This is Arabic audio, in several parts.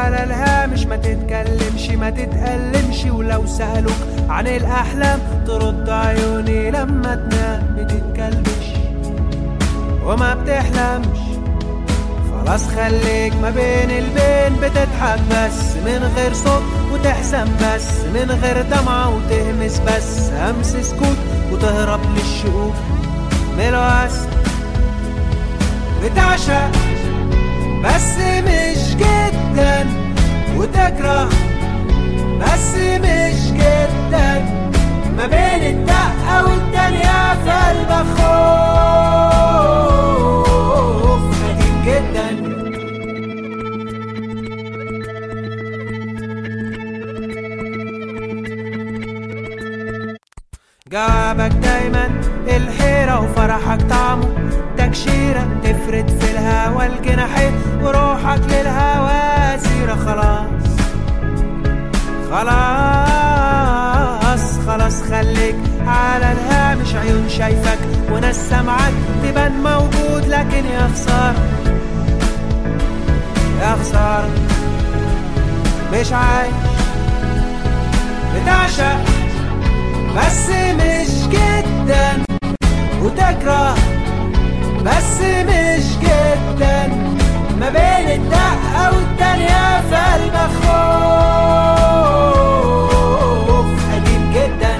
على الهامش، ما تتكلمش ما تتألمش، ولو سألوك عن الأحلام ترد عيوني لما تنام بتتكلبش وما بتحلمش. خلاص خليك ما بين البين، بتضحك بس من غير صوت وتحزن بس من غير دمعة وتهمس بس همس سكوت وتهرب للشقوق من الوسط. بتعشق بس مش جدا وتكره بس مش جدا، ما بين الدقة والتانية في قلبك خوف قديم جدا. جوابك دايما الحيرة وفرحك طعمه تكشيرة، تفرد في الهوا الجناحين وروحك للهوا سيرة. خلاص خليك على الهامش، عيون شايفك وناس سمعك تبان موجود، لكن يا خسارة مش عايش. بتعشق بس مش جدا وتكره بس مش جدا، ما بين الدقة والتانية في قلبك خوف قديم جدا.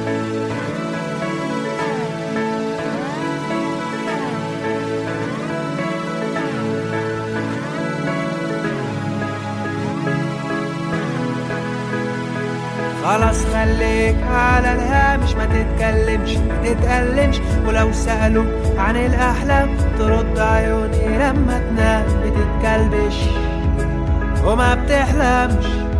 خلاص خليك على الهامش، ما تتكلمش ما تتألمش، ولو سألوك عن الأحلام ترد عيوني لما تنام بتتكلبش وما بتحلمش.